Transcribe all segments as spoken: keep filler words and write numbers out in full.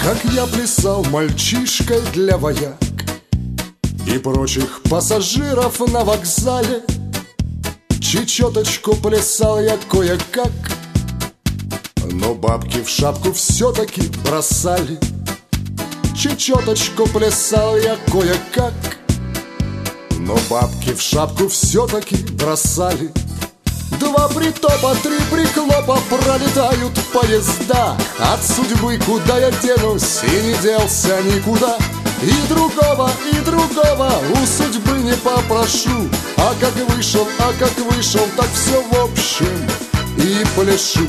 Как я плясал мальчишкой для вояк и прочих пассажиров на вокзале. Чечеточку плясал я кое-как, но бабки в шапку все-таки бросали. Чечеточку плясал я кое-как, но бабки в шапку все-таки бросали. Два притопа, три прихлопа, пролетают поезда. От судьбы куда я денусь, и не делся никуда. И другого, и другого у судьбы не попрошу. А как вышел, а как вышел, так все в общем и пляшу.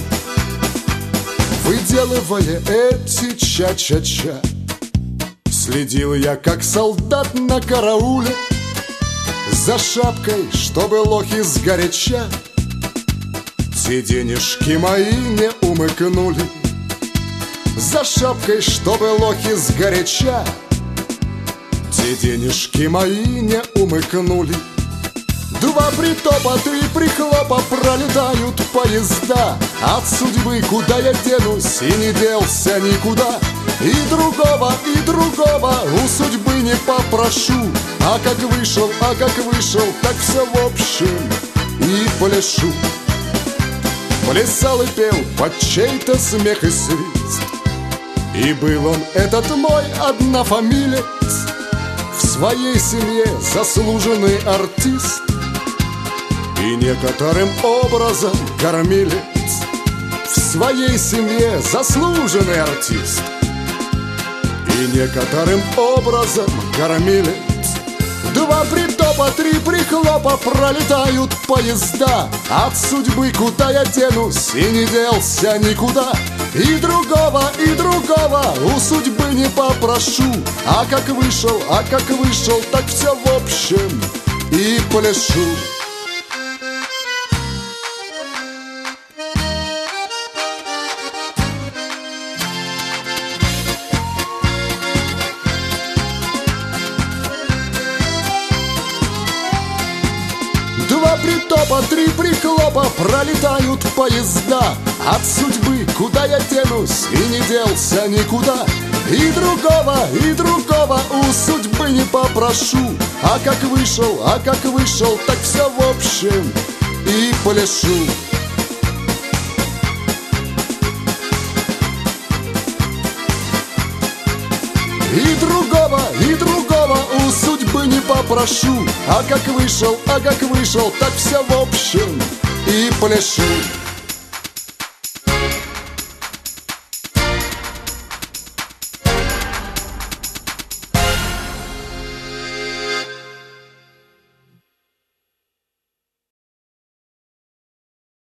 Выделывая эти ча-ча-ча, следил я, как солдат на карауле, за шапкой, чтобы лохи сгоряча те денежки мои не умыкнули. За шапкой, чтобы лохи сгоряча те денежки мои не умыкнули. Два притопа, три прихлопа, пролетают поезда. От судьбы куда я денусь, и не делся никуда. И другого, и другого у судьбы не попрошу. А как вышел, а как вышел, так все в общем и пляшу. Плясал и пел под чей-то смех и свист, и был он, этот мой однофамилец, в своей семье заслуженный артист и некоторым образом кормилец. В своей семье заслуженный артист и некоторым образом кормилец. Два притопа, три прихлопа, пролетают поезда. От судьбы куда я денусь, и не делся никуда. И другого, и другого у судьбы не попрошу. А как вышел, а как вышел, так все в общем и пляшу. Два притопа, три прихлопа, пролетают поезда. От судьбы куда я денусь, и не делся никуда. И другого, и другого у судьбы не попрошу. А как вышел, а как вышел, так все в общем и пляшу. И другого, и другого у судьбы не попрошу. А как вышел, а как вышел, так все в общем и пляшу.